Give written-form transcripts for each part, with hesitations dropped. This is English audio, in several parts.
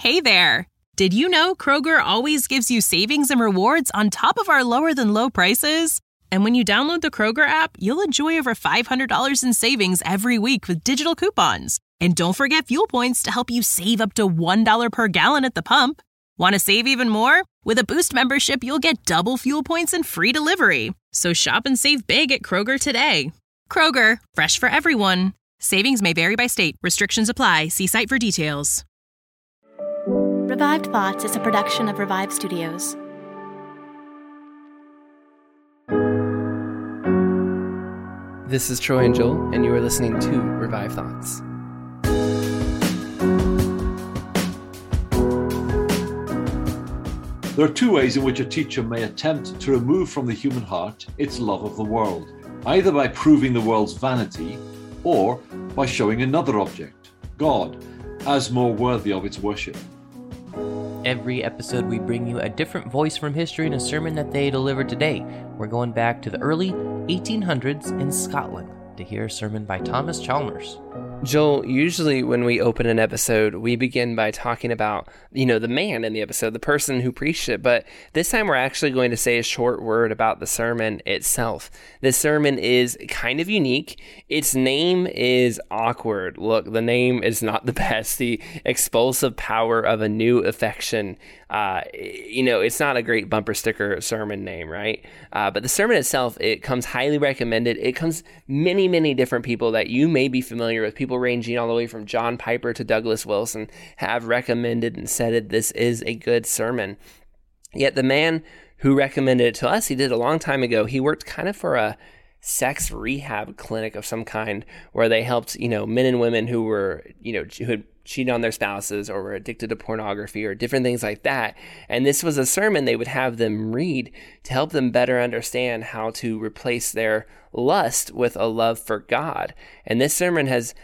Hey there! Did you know Kroger always gives you savings and rewards on top of our lower-than-low prices? And when you download the Kroger app, you'll enjoy over $500 in savings every week with digital coupons. And don't forget fuel points to help you save up to $1 per gallon at the pump. Want to save even more? With a Boost membership, you'll get double fuel points and free delivery. So shop and save big at Kroger today. Kroger, fresh for everyone. Savings may vary by state. Restrictions apply. See site for details. Revived Thoughts is a production of Revive Studios. This is Troy and Joel, and you are listening to Revive Thoughts. There are two ways in which a teacher may attempt to remove from the human heart its love of the world, either by proving the world's vanity or by showing another object, God, as more worthy of its worship. Every episode we bring you a different voice from history and a sermon that they delivered today. We're going back to the early 1800s in Scotland to hear a sermon by Thomas Chalmers. Joel, usually when we open an episode, we begin by talking about, the man in the episode, the person who preached it. But this time we're actually going to say a short word about the sermon itself. This sermon is kind of unique. Its name is awkward. Look, the name is not the best. The expulsive power of a new affection. It's not a great bumper sticker sermon name, right? But the sermon itself, it comes highly recommended. It comes many, many different people that you may be familiar with. People ranging all the way from John Piper to Douglas Wilson have recommended and said this is a good sermon. Yet the man who recommended it to us, he did a long time ago. He worked kind of for a sex rehab clinic of some kind where they helped, men and women who were, who had cheated on their spouses or were addicted to pornography or different things like that. And this was a sermon they would have them read to help them better understand how to replace their lust with a love for God. And this sermon has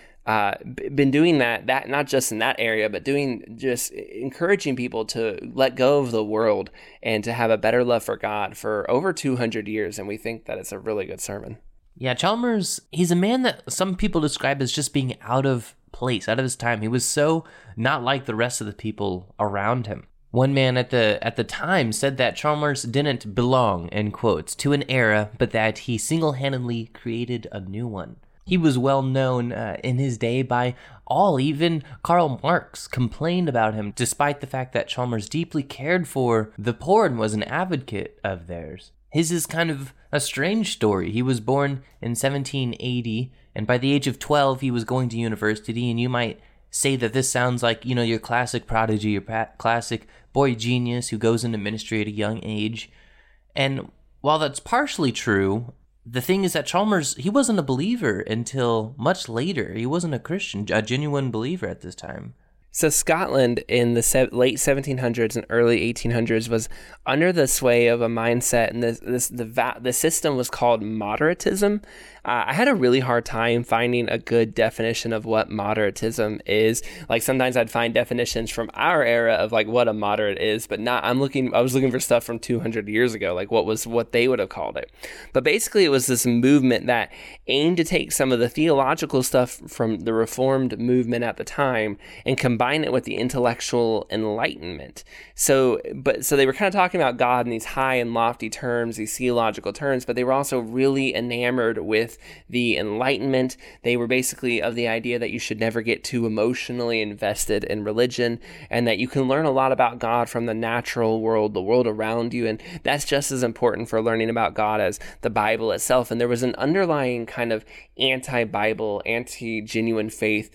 been doing that not just in that area, but just encouraging people to let go of the world and to have a better love for God for over 200 years. And we think that it's a really good sermon. Yeah, Chalmers, he's a man that some people describe as just being out of place, out of his time. He was so not like the rest of the people around him. One man at the time said that Chalmers didn't belong, in quotes, to an era, but that he single-handedly created a new one. He was well known in his day by all. Even Karl Marx complained about him, despite the fact that Chalmers deeply cared for the poor and was an advocate of theirs. His is kind of a strange story. He was born in 1780, and by the age of 12, he was going to university, and you might say that this sounds like, your classic prodigy, your classic boy genius who goes into ministry at a young age. And while that's partially true, the thing is that Chalmers, he wasn't a believer until much later. He wasn't a Christian, a genuine believer at this time. So Scotland in the late 1700s and early 1800s was under the sway of a mindset, and the system was called moderatism. I had a really hard time finding a good definition of what moderatism is. Like sometimes I'd find definitions from our era of like what a moderate is, but I was looking for stuff from 200 years ago, like what they would have called it. But basically it was this movement that aimed to take some of the theological stuff from the Reformed movement at the time and combine it with the intellectual enlightenment. So they were kind of talking about God in these high and lofty terms, these theological terms, but they were also really enamored with the Enlightenment. They were basically of the idea that you should never get too emotionally invested in religion, and that you can learn a lot about God from the natural world, the world around you, and that's just as important for learning about God as the Bible itself. And there was an underlying kind of anti-Bible, anti-genuine faith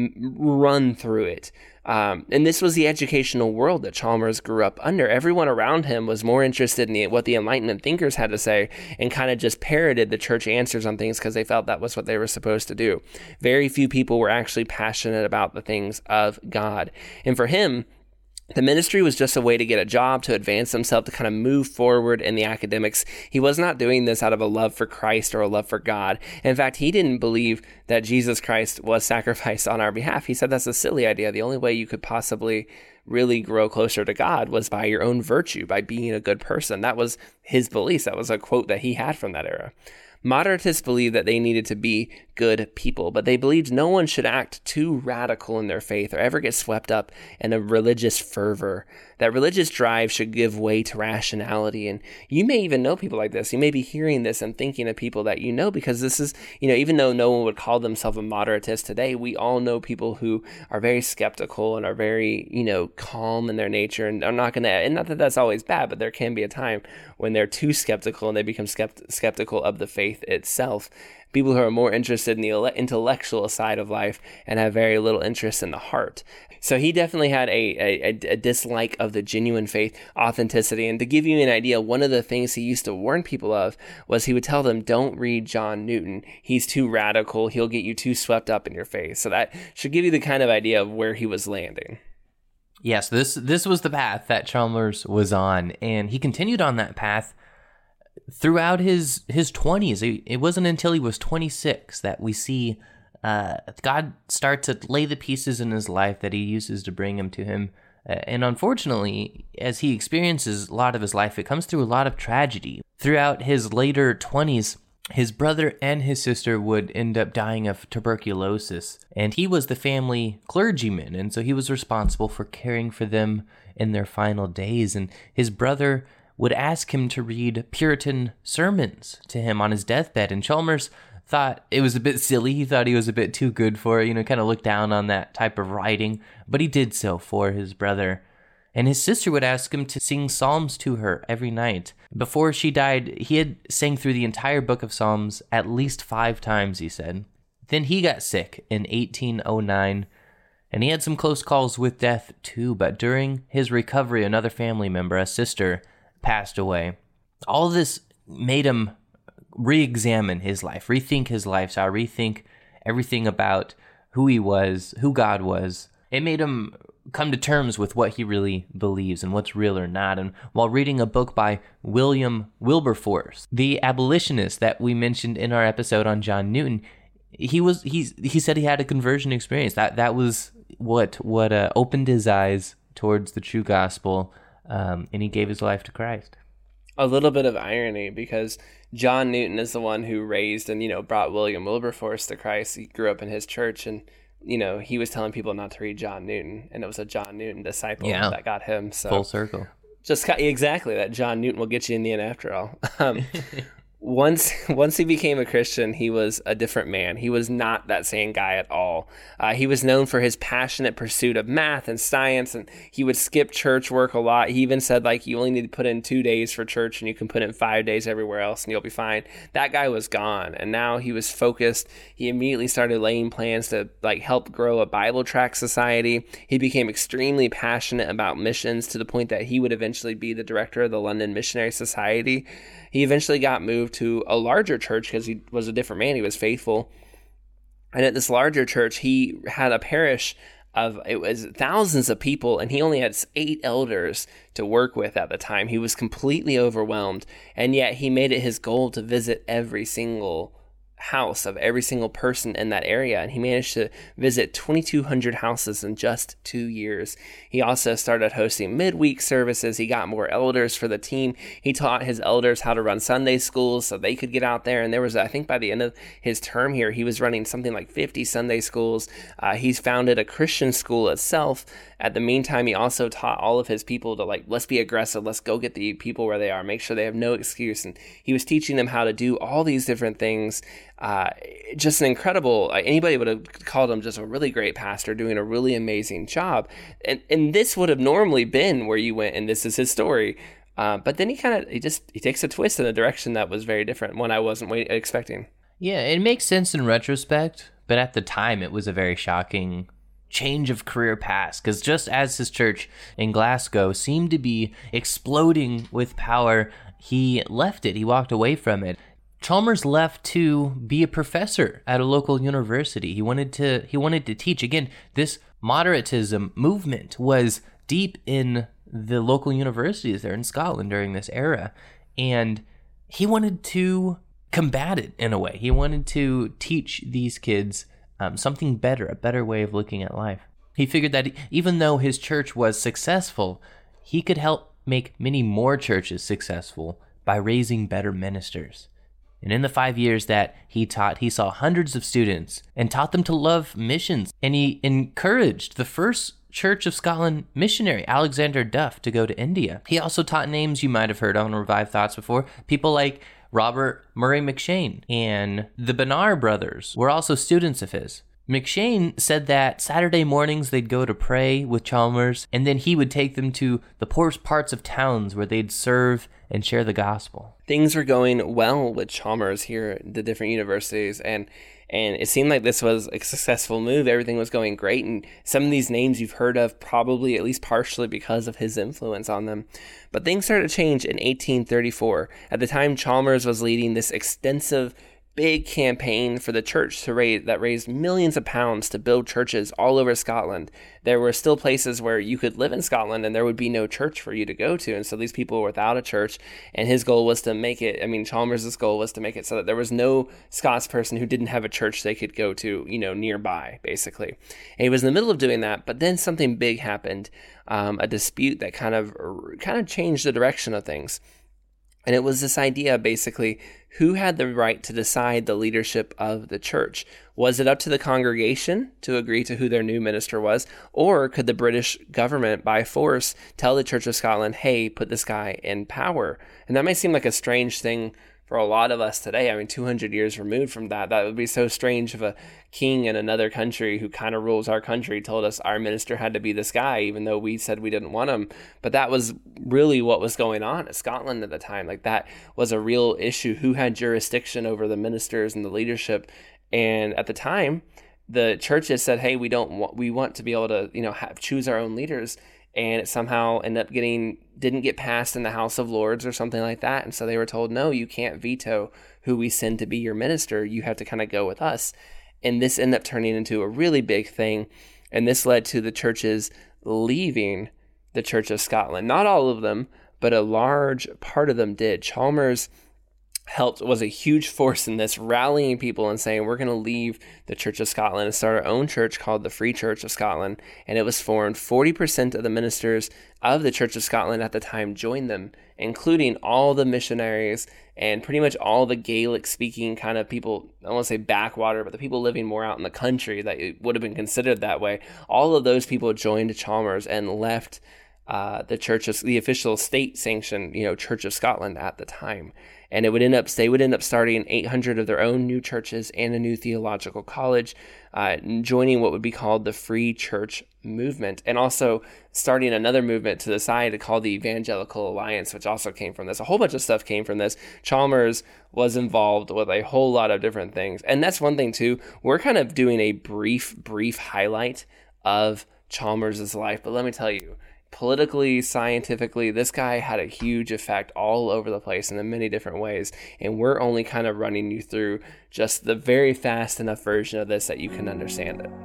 run through it. And this was the educational world that Chalmers grew up under. Everyone around him was more interested in what the Enlightenment thinkers had to say and kind of just parroted the church answers on things because they felt that was what they were supposed to do. Very few people were actually passionate about the things of God. And for him, the ministry was just a way to get a job, to advance himself, to kind of move forward in the academics. He was not doing this out of a love for Christ or a love for God. In fact, he didn't believe that Jesus Christ was sacrificed on our behalf. He said that's a silly idea. The only way you could possibly really grow closer to God was by your own virtue, by being a good person. That was his belief. That was a quote that he had from that era. Moderatists believed that they needed to be good people, but they believed no one should act too radical in their faith or ever get swept up in a religious fervor. That religious drive should give way to rationality. And you may even know people like this. You may be hearing this and thinking of people that you know, because this is, even though no one would call themselves a moderatist today, we all know people who are very skeptical and are very, calm in their nature, and are not going to, and not that that's always bad, but there can be a time when they're too skeptical and they become skeptical of the faith itself. People who are more interested in the intellectual side of life and have very little interest in the heart. So he definitely had a dislike of the genuine faith authenticity. And to give you an idea, one of the things he used to warn people of was he would tell them, don't read John Newton. He's too radical. He'll get you too swept up in your faith. So that should give you the kind of idea of where he was landing. Yes, this was the path that Chalmers was on, and he continued on that path throughout his 20s. It wasn't until he was 26 that we see God start to lay the pieces in his life that he uses to bring him to him. And unfortunately, as he experiences a lot of his life, it comes through a lot of tragedy. Throughout his later 20s, his brother and his sister would end up dying of tuberculosis, and he was the family clergyman, and so he was responsible for caring for them in their final days. And his brother would ask him to read Puritan sermons to him on his deathbed, and Chalmers thought it was a bit silly. He thought he was a bit too good for it, kind of looked down on that type of writing, but he did so for his brother. And his sister would ask him to sing psalms to her every night. Before she died, he had sang through the entire book of Psalms at least 5 times, he said. Then he got sick in 1809, and he had some close calls with death too, but during his recovery, another family member, a sister, passed away. All this made him re-examine his life, rethink his lifestyle, rethink everything about who he was, who God was. It made him come to terms with what he really believes and what's real or not. And while reading a book by William Wilberforce, the abolitionist that we mentioned in our episode on John Newton, he said he had a conversion experience. That was what opened his eyes towards the true gospel, and he gave his life to Christ. A little bit of irony, because John Newton is the one who raised and brought William Wilberforce to Christ. He grew up in his church, and he was telling people not to read John Newton, and it was a John Newton disciple that got him. So full circle. Just exactly that John Newton will get you in the end after all. Once he became a Christian, he was a different man. He was not that same guy at all. He was known for his passionate pursuit of math and science, and he would skip church work a lot. He even said, you only need to put in 2 days for church, and you can put in 5 days everywhere else, and you'll be fine. That guy was gone, and now he was focused. He immediately started laying plans to help grow a Bible tract society. He became extremely passionate about missions, to the point that he would eventually be the director of the London Missionary Society. He eventually got moved to a larger church because he was a different man. He was faithful. And at this larger church, he had a parish it was thousands of people, and he only had 8 elders to work with at the time. He was completely overwhelmed, and yet he made it his goal to visit every single house of every single person in that area, and he managed to visit 2,200 houses in just 2 years. He also started hosting midweek services. He got more elders for the team. He taught his elders how to run Sunday schools so they could get out there, and there was, I think by the end of his term here, he was running something like 50 Sunday schools. He's founded a Christian school itself. At the meantime, he also taught all of his people to let's be aggressive, let's go get the people where they are, make sure they have no excuse. And he was teaching them how to do all these different things. Just an incredible, anybody would have called him just a really great pastor doing a really amazing job. And this would have normally been where you went, and this is his story. But then he takes a twist in a direction that was very different, one I wasn't expecting. Yeah, it makes sense in retrospect, but at the time it was a very shocking change of career path, because just as his church in Glasgow seemed to be exploding with power, he left it. He walked away from it. Chalmers left to be a professor at a local university. He wanted to teach. Again, this moderatism movement was deep in the local universities there in Scotland during this era, and he wanted to combat it in a way. He wanted to teach these kids something better, a better way of looking at life. He figured that even though his church was successful, he could help make many more churches successful by raising better ministers. And in the 5 years that he taught, he saw hundreds of students and taught them to love missions. And he encouraged the first Church of Scotland missionary, Alexander Duff, to go to India. He also taught names you might have heard of on Revived Thoughts before. People like Robert Murray M'Cheyne and the Bonar brothers were also students of his. M'Cheyne said that Saturday mornings they'd go to pray with Chalmers, and then he would take them to the poorest parts of towns where they'd serve and share the gospel. Things were going well with Chalmers here at the different universities, and it seemed like this was a successful move. Everything was going great, and some of these names you've heard of probably at least partially because of his influence on them. But things started to change in 1834. At the time, Chalmers was leading this extensive big campaign for the church that raised millions of pounds to build churches all over Scotland. There were still places where you could live in Scotland and there would be no church for you to go to. And so these people were without a church, and his goal was to make it, Chalmers' goal was to make it so that there was no Scots person who didn't have a church they could go to, nearby, basically. And he was in the middle of doing that, but then something big happened, a dispute that kind of changed the direction of things. And it was this idea, basically, who had the right to decide the leadership of the church? Was it up to the congregation to agree to who their new minister was? Or could the British government, by force, tell the Church of Scotland, hey, put this guy in power? And that might seem like a strange thing for a lot of us today. 200 years removed from that would be so strange if a king in another country who kind of rules our country told us our minister had to be this guy, even though we said we didn't want him. But that was really what was going on in Scotland at the time. Like, that was a real issue. Who had jurisdiction over the ministers and the leadership? And at the time, the churches said, hey, we want to be able to, choose our own leaders. And it somehow didn't get passed in the House of Lords or something like that. And so they were told, no, you can't veto who we send to be your minister. You have to kind of go with us. And this ended up turning into a really big thing. And this led to the churches leaving the Church of Scotland. Not all of them, but a large part of them did. Chalmers was a huge force in this, rallying people and saying, we're going to leave the Church of Scotland and start our own church called the Free Church of Scotland. And it was formed. 40% of the ministers of the Church of Scotland at the time joined them, including all the missionaries and pretty much all the Gaelic-speaking kind of people. I don't want to say backwater, but the people living more out in the country that would have been considered that way. All of those people joined Chalmers and left the official state-sanctioned, Church of Scotland at the time. And they would end up starting 800 of their own new churches and a new theological college, joining what would be called the Free Church movement, and also starting another movement to the side called the Evangelical Alliance, which also came from this. A whole bunch of stuff came from this. Chalmers was involved with a whole lot of different things. And that's one thing too. We're kind of doing a brief highlight of Chalmers' life, but let me tell you, politically, scientifically, this guy had a huge effect all over the place and in many different ways. And we're only kind of running you through just the very fast enough version of this that you can understand it.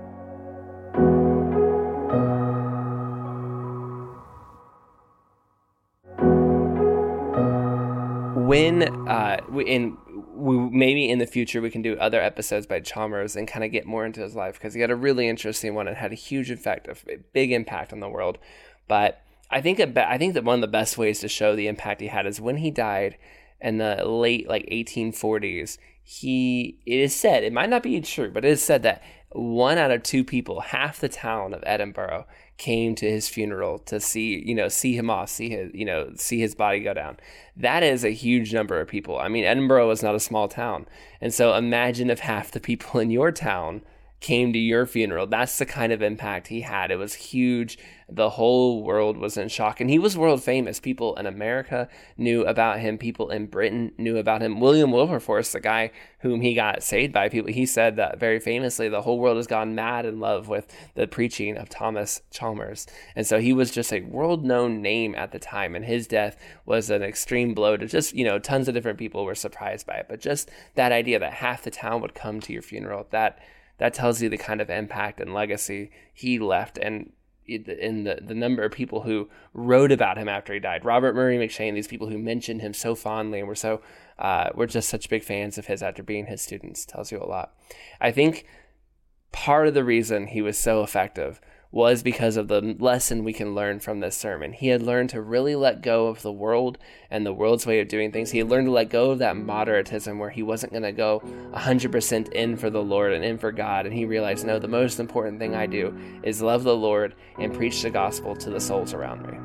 Maybe in the future we can do other episodes by Chalmers and kind of get more into his life, because he had a really interesting one and had a huge effect, a big impact on the world. But I think that one of the best ways to show the impact he had is when he died in the late 1840s. It is said, it might not be true, but it is said that 1 out of 2 people, half the town of Edinburgh, came to his funeral to see him off, see his body go down. That is a huge number of people. Edinburgh was not a small town. And so imagine if half the people in your town came to your funeral. That's the kind of impact he had. It was huge. The whole world was in shock. And he was world famous. People in America knew about him. People in Britain knew about him. William Wilberforce, the guy whom he got saved by people, he said that very famously, the whole world has gone mad in love with the preaching of Thomas Chalmers. And so he was just a world-known name at the time. And his death was an extreme blow to just, tons of different people were surprised by it. But just that idea that half the town would come to your funeral, that tells you the kind of impact and legacy he left, and in the number of people who wrote about him after he died. Robert Murray M'Cheyne, these people who mentioned him so fondly and we're just such big fans of his after being his students, tells you a lot. I think part of the reason he was so effective was because of the lesson we can learn from this sermon. He had learned to really let go of the world and the world's way of doing things. He had learned to let go of that moderatism where he wasn't going to go 100% in for the Lord and in for God. And he realized, no, the most important thing I do is love the Lord and preach the gospel to the souls around me.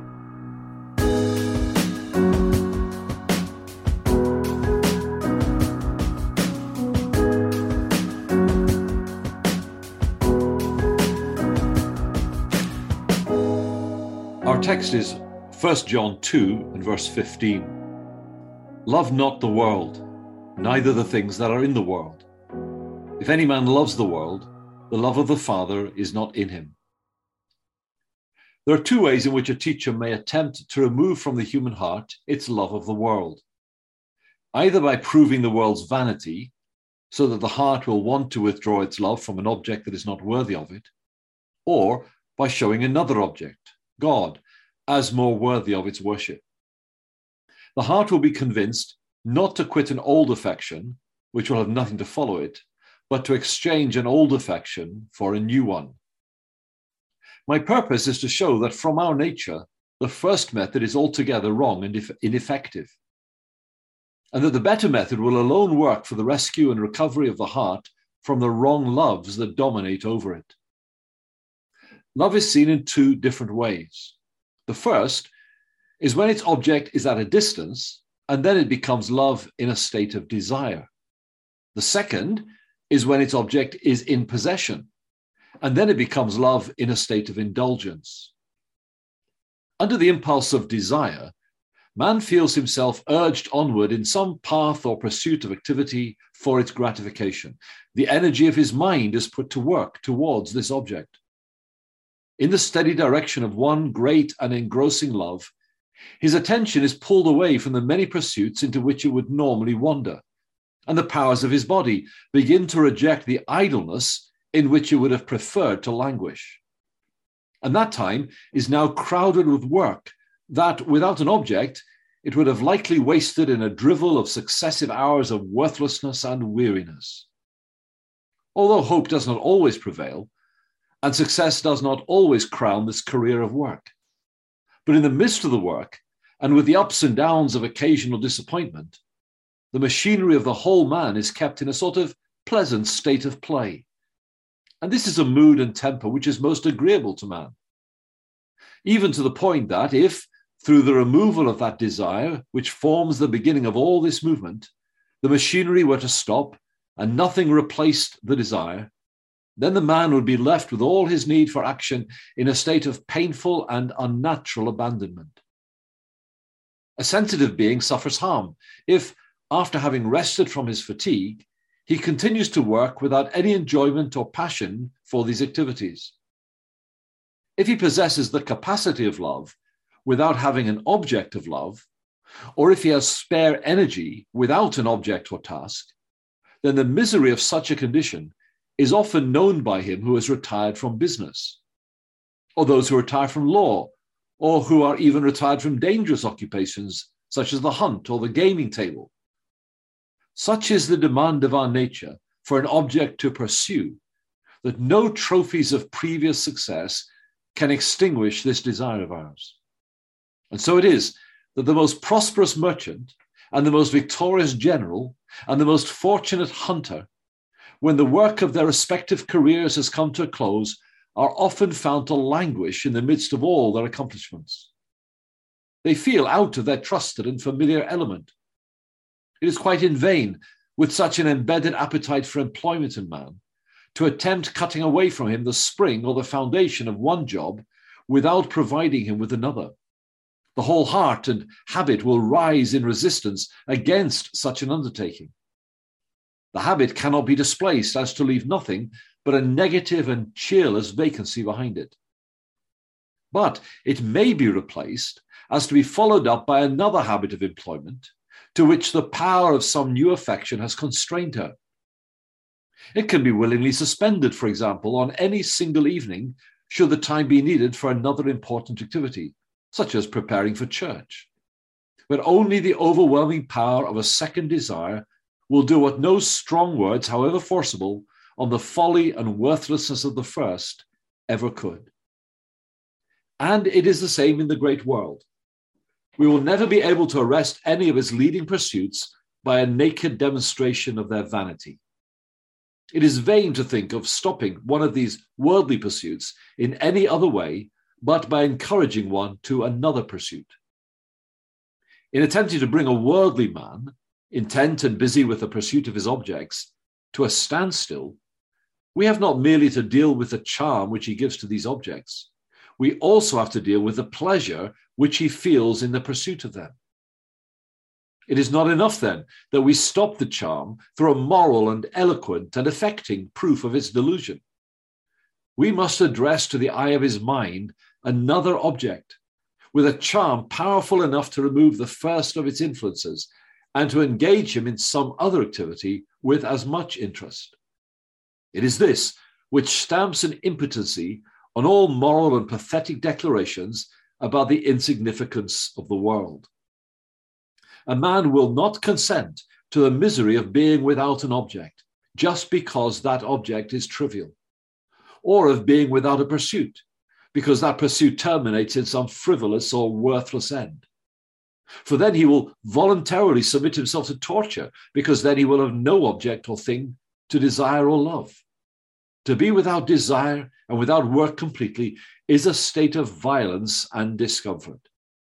Our text is 1 John 2 and verse 15. Love not the world, neither the things that are in the world. If any man loves the world, the love of the Father is not in him. There are two ways in which a teacher may attempt to remove from the human heart its love of the world. Either by proving the world's vanity, so that the heart will want to withdraw its love from an object that is not worthy of it, or by showing another object, God, as more worthy of its worship. The heart will be convinced not to quit an old affection, which will have nothing to follow it, but to exchange an old affection for a new one. My purpose is to show that from our nature, the first method is altogether wrong and ineffective, and that the better method will alone work for the rescue and recovery of the heart from the wrong loves that dominate over it. Love is seen in two different ways. The first is when its object is at a distance, and then it becomes love in a state of desire. The second is when its object is in possession, and then it becomes love in a state of indulgence. Under the impulse of desire, man feels himself urged onward in some path or pursuit of activity for its gratification. The energy of his mind is put to work towards this object. In the steady direction of one great and engrossing love, his attention is pulled away from the many pursuits into which it would normally wander, and the powers of his body begin to reject the idleness in which it would have preferred to languish. And that time is now crowded with work that, without an object, it would have likely wasted in a drivel of successive hours of worthlessness and weariness. Although hope does not always prevail, and success does not always crown this career of work, but in the midst of the work, and with the ups and downs of occasional disappointment, the machinery of the whole man is kept in a sort of pleasant state of play. And this is a mood and temper which is most agreeable to man, even to the point that if, through the removal of that desire, which forms the beginning of all this movement, the machinery were to stop and nothing replaced the desire, then the man would be left with all his need for action in a state of painful and unnatural abandonment. A sensitive being suffers harm if, after having rested from his fatigue, he continues to work without any enjoyment or passion for these activities. If he possesses the capacity of love without having an object of love, or if he has spare energy without an object or task, then the misery of such a condition is often known by him who has retired from business, or those who retire from law, or who are even retired from dangerous occupations such as the hunt or the gaming table. Such is the demand of our nature for an object to pursue, that no trophies of previous success can extinguish this desire of ours. And so it is that the most prosperous merchant and the most victorious general and the most fortunate hunter, when the work of their respective careers has come to a close, are often found to languish in the midst of all their accomplishments. They feel out of their trusted and familiar element. It is quite in vain, with such an embedded appetite for employment in man, to attempt cutting away from him the spring or the foundation of one job without providing him with another. The whole heart and habit will rise in resistance against such an undertaking. The habit cannot be displaced as to leave nothing but a negative and cheerless vacancy behind it. But it may be replaced as to be followed up by another habit of employment to which the power of some new affection has constrained her. It can be willingly suspended, for example, on any single evening, should the time be needed for another important activity, such as preparing for church. But only the overwhelming power of a second desire will do what no strong words, however forcible, on the folly and worthlessness of the first ever could. And it is the same in the great world. We will never be able to arrest any of its leading pursuits by a naked demonstration of their vanity. It is vain to think of stopping one of these worldly pursuits in any other way but by encouraging one to another pursuit. In attempting to bring a worldly man, intent and busy with the pursuit of his objects, to a standstill, we have not merely to deal with the charm which he gives to these objects, we also have to deal with the pleasure which he feels in the pursuit of them. It is not enough, then, that we stop the charm through a moral and eloquent and affecting proof of its delusion. We must address to the eye of his mind another object, with a charm powerful enough to remove the first of its influences and to engage him in some other activity with as much interest. It is this which stamps an impotency on all moral and pathetic declarations about the insignificance of the world. A man will not consent to the misery of being without an object just because that object is trivial, or of being without a pursuit because that pursuit terminates in some frivolous or worthless end. For then he will voluntarily submit himself to torture, because then he will have no object or thing to desire or love. To be without desire and without work completely is a state of violence and discomfort.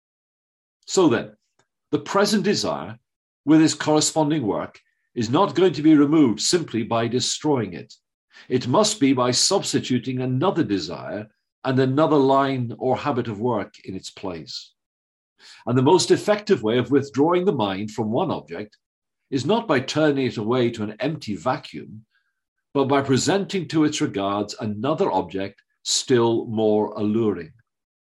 So then, the present desire, with its corresponding work, is not going to be removed simply by destroying it. It must be by substituting another desire and another line or habit of work in its place. And the most effective way of withdrawing the mind from one object is not by turning it away to an empty vacuum, but by presenting to its regards another object still more alluring.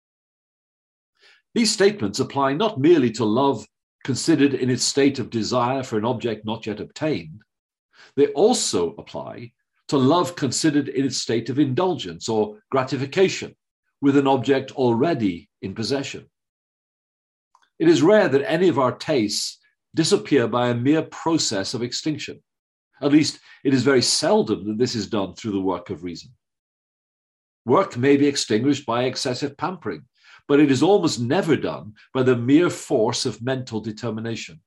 These statements apply not merely to love considered in its state of desire for an object not yet obtained, they also apply to love considered in its state of indulgence or gratification with an object already in possession. It is rare that any of our tastes disappear by a mere process of extinction. At least, it is very seldom that this is done through the work of reason. Work may be extinguished by excessive pampering, but it is almost never done by the mere force of mental determination.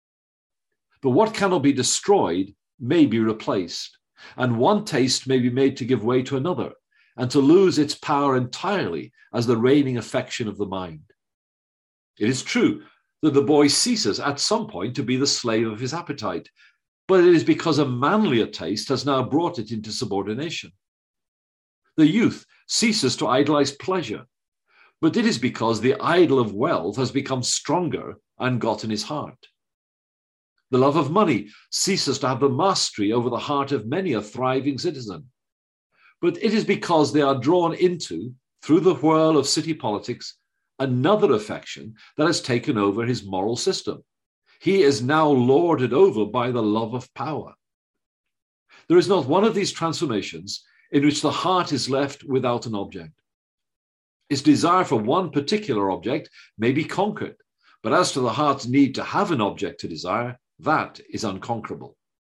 But what cannot be destroyed may be replaced, and one taste may be made to give way to another, and to lose its power entirely as the reigning affection of the mind. It is true that the boy ceases at some point to be the slave of his appetite, but it is because a manlier taste has now brought it into subordination. The youth ceases to idolize pleasure, but it is because the idol of wealth has become stronger and got in his heart. The love of money ceases to have the mastery over the heart of many a thriving citizen, but it is because they are drawn into, through the whirl of city politics, another affection that has taken over his moral system. He is now lorded over by the love of power. There is not one of these transformations in which the heart is left without an object. Its desire for one particular object may be conquered, but as to the heart's need to have an object to desire, that is unconquerable.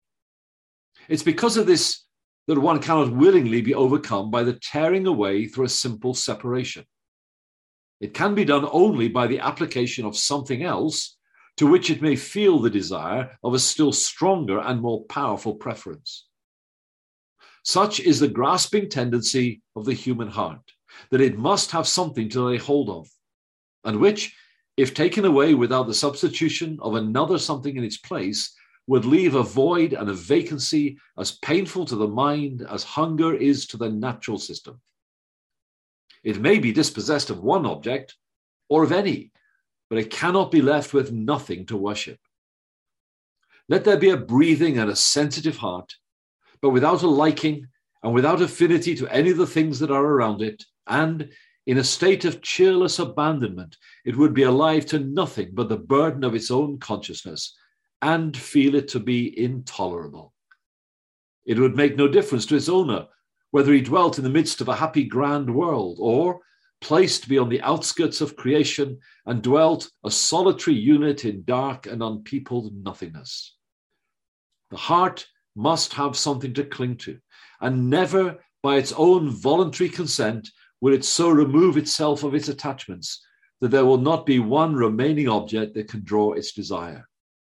It's because of this that one cannot willingly be overcome by the tearing away through a simple separation. It can be done only by the application of something else to which it may feel the desire of a still stronger and more powerful preference. Such is the grasping tendency of the human heart, that it must have something to lay hold of, and which, if taken away without the substitution of another something in its place, would leave a void and a vacancy as painful to the mind as hunger is to the natural system. It may be dispossessed of one object or of any, but it cannot be left with nothing to worship. Let there be a breathing and a sensitive heart, but without a liking and without affinity to any of the things that are around it, and in a state of cheerless abandonment, it would be alive to nothing but the burden of its own consciousness, and feel it to be intolerable. It would make no difference to its owner whether he dwelt in the midst of a happy grand world, or placed beyond the outskirts of creation and dwelt a solitary unit in dark and unpeopled nothingness. The heart must have something to cling to, and never by its own voluntary consent will it so remove itself of its attachments that there will not be one remaining object that can draw its desire.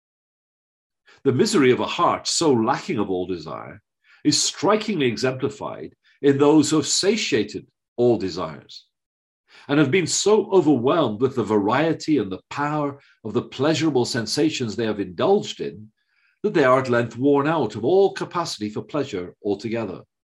The misery of a heart so lacking of all desire is strikingly exemplified in those who have satiated all desires and have been so overwhelmed with the variety and the power of the pleasurable sensations they have indulged in that they are at length worn out of all capacity for pleasure altogether.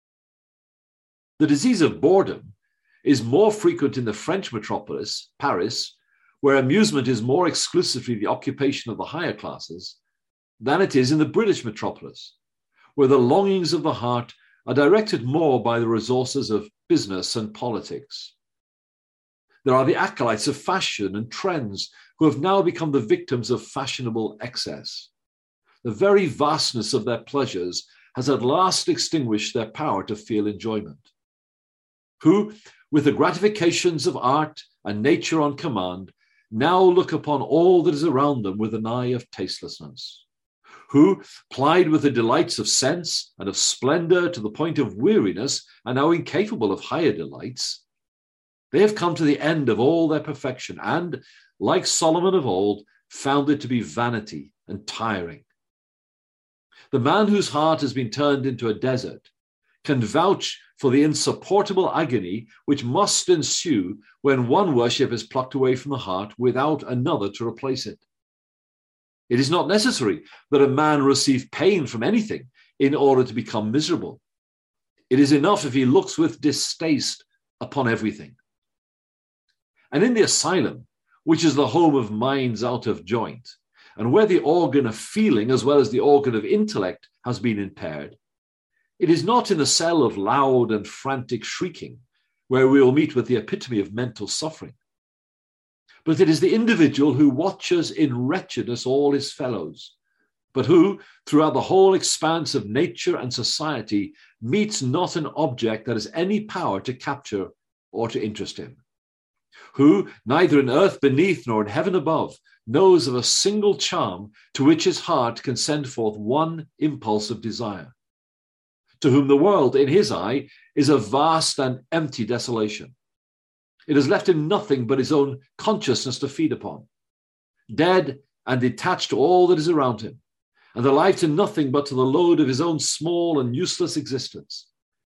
The disease of boredom is more frequent in the French metropolis, Paris, where amusement is more exclusively the occupation of the higher classes, than it is in the British metropolis, where the longings of the heart are directed more by the resources of business and politics. There are the acolytes of fashion and trends who have now become the victims of fashionable excess. The very vastness of their pleasures has at last extinguished their power to feel enjoyment. Who, with the gratifications of art and nature on command, now look upon all that is around them with an eye of tastelessness. Who, plied with the delights of sense and of splendor to the point of weariness, are now incapable of higher delights. They have come to the end of all their perfection and, like Solomon of old, found it to be vanity and tiring. The man whose heart has been turned into a desert can vouch for the insupportable agony which must ensue when one worship is plucked away from the heart without another to replace it. It is not necessary that a man receive pain from anything in order to become miserable. It is enough if he looks with distaste upon everything. And in the asylum, which is the home of minds out of joint, and where the organ of feeling as well as the organ of intellect has been impaired, it is not in the cell of loud and frantic shrieking where we will meet with the epitome of mental suffering, but it is the individual who watches in wretchedness all his fellows, but who, throughout the whole expanse of nature and society, meets not an object that has any power to capture or to interest him, who, neither in earth beneath nor in heaven above, knows of a single charm to which his heart can send forth one impulse of desire, to whom the world, in his eye, is a vast and empty desolation. It has left him nothing but his own consciousness to feed upon, dead and detached to all that is around him, and alive to nothing but to the load of his own small and useless existence.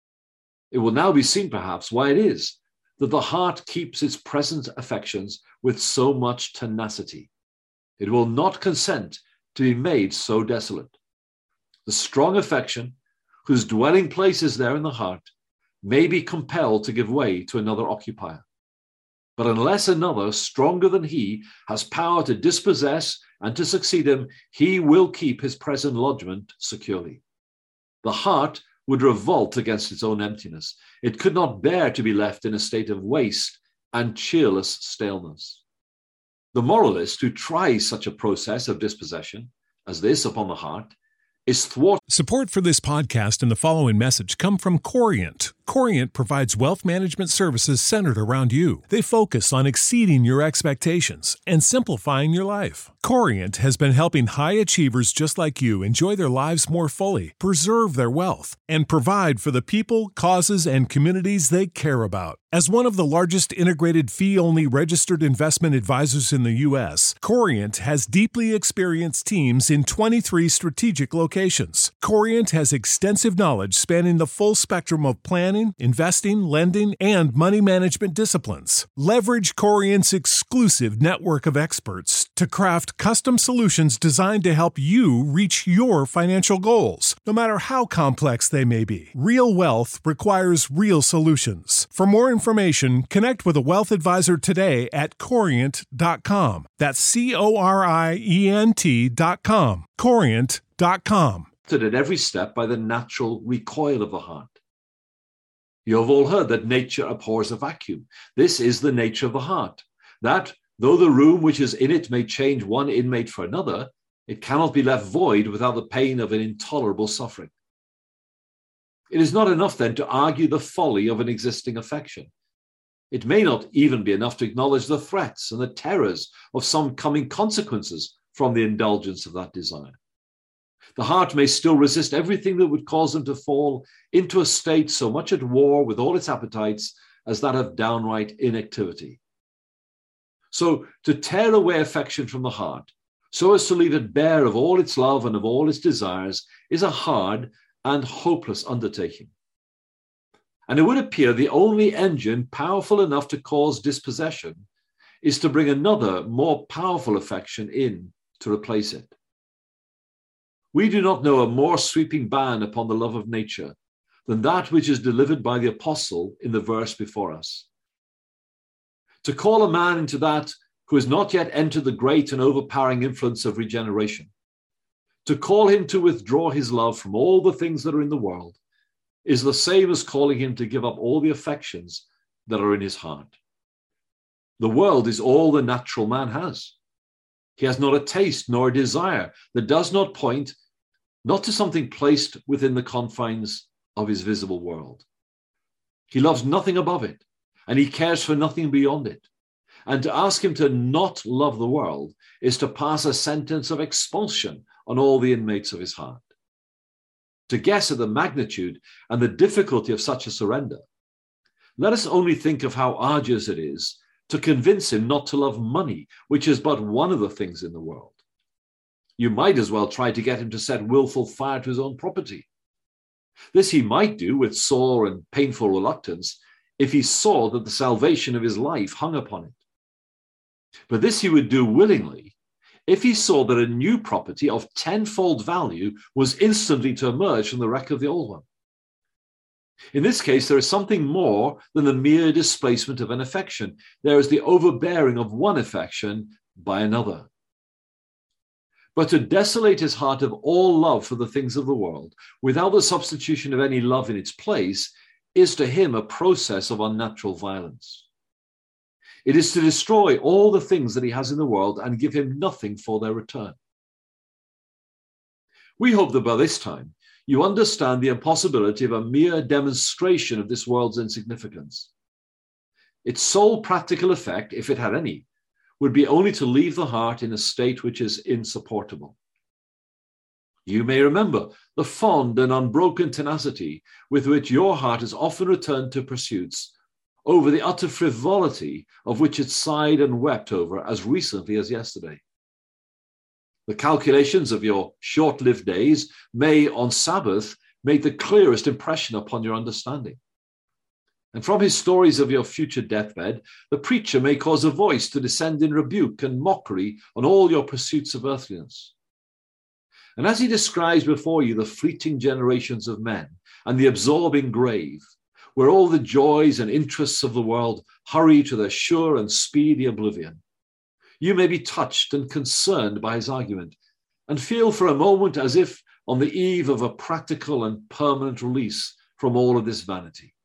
It will now be seen, perhaps, why it is that the heart keeps its present affections with so much tenacity. It will not consent to be made so desolate. The strong affection, whose dwelling place is there in the heart, may be compelled to give way to another occupier. But unless another, stronger than he, has power to dispossess and to succeed him, he will keep his present lodgment securely. The heart would revolt against its own emptiness. It could not bear to be left in a state of waste and cheerless staleness. The moralist who tries such a process of dispossession as this upon the heart is thwarted. Support for this podcast and the following message come from Corient. Corient provides wealth management services centered around you. They focus on exceeding your expectations and simplifying your life. Corient has been helping high achievers just like you enjoy their lives more fully, preserve their wealth, and provide for the people, causes, and communities they care about. As one of the largest integrated fee-only registered investment advisors in the U.S., Corient has deeply experienced teams in 23 strategic locations. Corient has extensive knowledge spanning the full spectrum of planning, investing, lending, and money management disciplines. Leverage Corient's exclusive network of experts to craft custom solutions designed to help you reach your financial goals, no matter how complex they may be. Real wealth requires real solutions. For more information, connect with a wealth advisor today at Corient.com. That's Corient.com. Corient.com. At every step by the natural recoil of the heart. You have all heard that nature abhors a vacuum. This is the nature of the heart, that though the room which is in it may change one inmate for another, it cannot be left void without the pain of an intolerable suffering. It is not enough then to argue the folly of an existing affection. It may not even be enough to acknowledge the threats and the terrors of some coming consequences from the indulgence of that desire. The heart may still resist everything that would cause them to fall into a state so much at war with all its appetites as that of downright inactivity. So to tear away affection from the heart, so as to leave it bare of all its love and of all its desires, is a hard and hopeless undertaking. And it would appear the only engine powerful enough to cause dispossession is to bring another, more powerful affection in to replace it. We do not know a more sweeping ban upon the love of nature than that which is delivered by the apostle in the verse before us. To call a man into that who has not yet entered the great and overpowering influence of regeneration, to call him to withdraw his love from all the things that are in the world, is the same as calling him to give up all the affections that are in his heart. The world is all the natural man has. He has not a taste nor a desire that does not point not to something placed within the confines of his visible world. He loves nothing above it, and he cares for nothing beyond it. And to ask him to not love the world is to pass a sentence of expulsion on all the inmates of his heart. To guess at the magnitude and the difficulty of such a surrender, let us only think of how arduous it is to convince him not to love money, which is but one of the things in the world. You might as well try to get him to set willful fire to his own property. This he might do with sore and painful reluctance if he saw that the salvation of his life hung upon it. But this he would do willingly if he saw that a new property of tenfold value was instantly to emerge from the wreck of the old one. In this case, there is something more than the mere displacement of an affection. There is the overbearing of one affection by another. But to desolate his heart of all love for the things of the world, without the substitution of any love in its place, is to him a process of unnatural violence. It is to destroy all the things that he has in the world and give him nothing for their return. We hope that by this time you understand the impossibility of a mere demonstration of this world's insignificance. Its sole practical effect, if it had any, would be only to leave the heart in a state which is insupportable. You may remember the fond and unbroken tenacity with which your heart has often returned to pursuits over the utter frivolity of which it sighed and wept over as recently as yesterday. The calculations of your short-lived days may, on Sabbath, make the clearest impression upon your understanding. And from his stories of your future deathbed, the preacher may cause a voice to descend in rebuke and mockery on all your pursuits of earthliness. And as he describes before you the fleeting generations of men and the absorbing grave, where all the joys and interests of the world hurry to their sure and speedy oblivion, you may be touched and concerned by his argument and feel for a moment as if on the eve of a practical and permanent release from all of this vanity.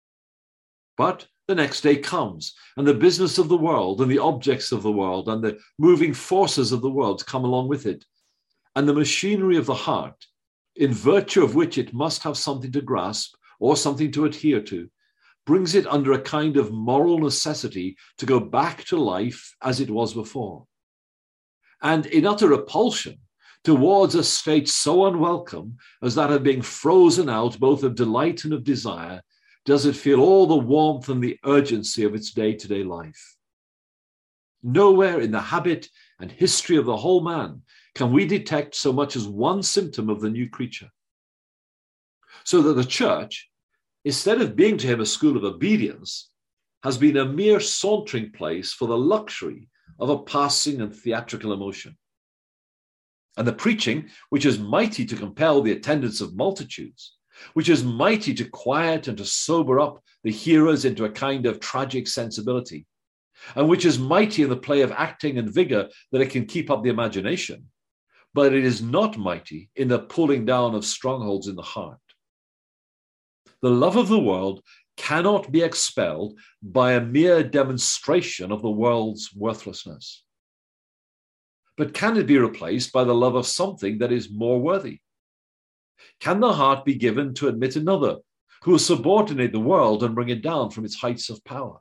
But the next day comes, and the business of the world and the objects of the world and the moving forces of the world come along with it, and the machinery of the heart, in virtue of which it must have something to grasp or something to adhere to, brings it under a kind of moral necessity to go back to life as it was before. And in utter repulsion towards a state so unwelcome as that of being frozen out both of delight and of desire, does it feel all the warmth and the urgency of its day-to-day life. Nowhere in the habit and history of the whole man can we detect so much as one symptom of the new creature. So that the church, instead of being to him a school of obedience, has been a mere sauntering place for the luxury of a passing and theatrical emotion. And the preaching, which is mighty to compel the attendance of multitudes, which is mighty to quiet and to sober up the hearers into a kind of tragic sensibility, and which is mighty in the play of acting and vigor that it can keep up the imagination, but it is not mighty in the pulling down of strongholds in the heart. The love of the world cannot be expelled by a mere demonstration of the world's worthlessness. But can it be replaced by the love of something that is more worthy? Can the heart be given to admit another who will subordinate the world and bring it down from its heights of power?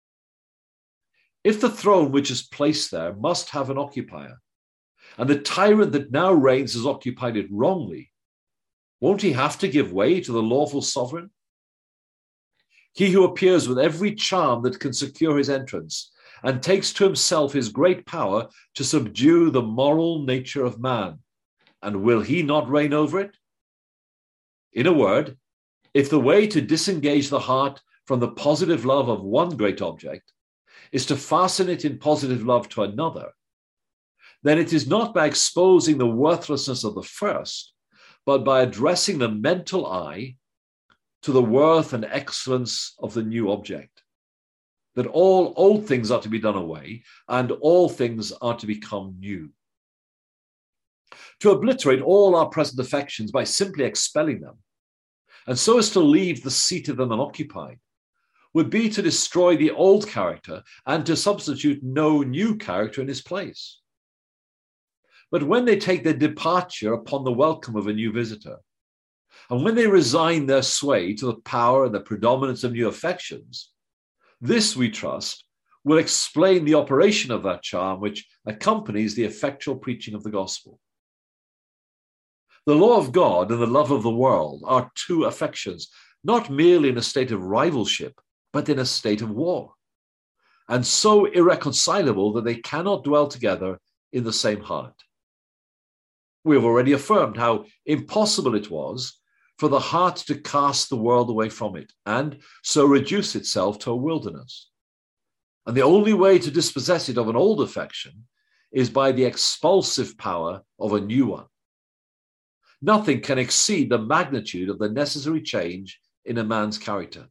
If the throne which is placed there must have an occupier, and the tyrant that now reigns has occupied it wrongly, won't he have to give way to the lawful sovereign? He who appears with every charm that can secure his entrance and takes to himself his great power to subdue the moral nature of man. And will he not reign over it? In a word, if the way to disengage the heart from the positive love of one great object is to fasten it in positive love to another, then it is not by exposing the worthlessness of the first, but by addressing the mental eye to the worth and excellence of the new object, that all old things are to be done away and all things are to become new. To obliterate all our present affections by simply expelling them, and so as to leave the seat of them unoccupied, would be to destroy the old character and to substitute no new character in his place. But when they take their departure upon the welcome of a new visitor, and when they resign their sway to the power and the predominance of new affections, this, we trust, will explain the operation of that charm which accompanies the effectual preaching of the gospel. The law of God and the love of the world are two affections, not merely in a state of rivalship, but in a state of war, and so irreconcilable that they cannot dwell together in the same heart. We have already affirmed how impossible it was for the heart to cast the world away from it, and so reduce itself to a wilderness. And the only way to dispossess it of an old affection is by the expulsive power of a new one. Nothing can exceed the magnitude of the necessary change in a man's character.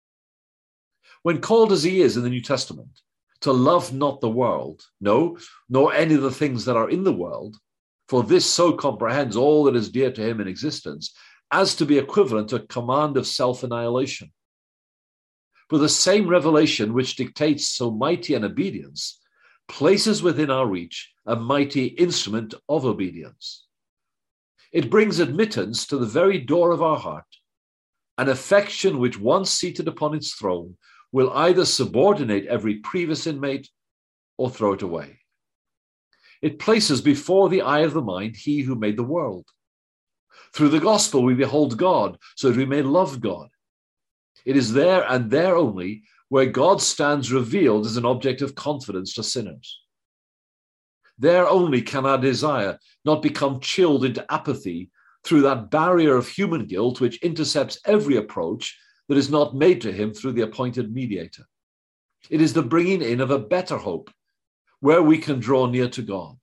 When called as he is in the New Testament, to love not the world, no, nor any of the things that are in the world, for this so comprehends all that is dear to him in existence, as to be equivalent to a command of self-annihilation. For the same revelation which dictates so mighty an obedience places within our reach a mighty instrument of obedience. It brings admittance to the very door of our heart, an affection which once seated upon its throne will either subordinate every previous inmate or throw it away. It places before the eye of the mind he who made the world. Through the gospel we behold God, so that we may love God. It is there and there only where God stands revealed as an object of confidence to sinners. There only can our desire not become chilled into apathy through that barrier of human guilt which intercepts every approach that is not made to him through the appointed mediator. It is the bringing in of a better hope, where we can draw near to God.